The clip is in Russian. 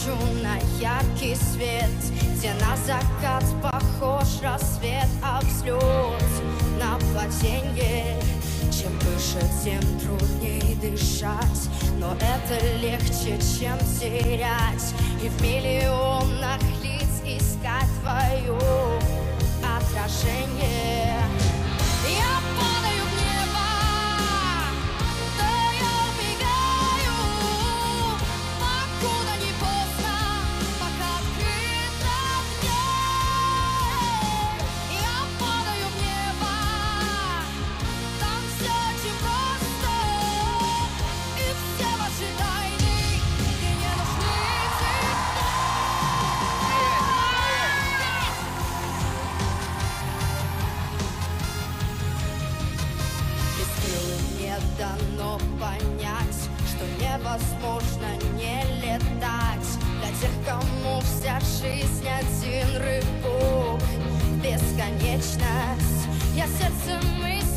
хочу на яркий свет, где на закат похож рассвет, а взлет на паденье. Чем выше, тем трудней дышать, но это легче, чем терять и в миллионах лиц искать твое отражение. Я падаю в небо, да я убегаю, покуда не поздно, пока открыто дверь. Я падаю в небо, там все очень просто, и все ваши тайны мне не нужны теперь. Без крыл мне дано понять, что невозможно не летать. Для тех, кому вся жизнь один рывок в бесконечность. Я сердцем и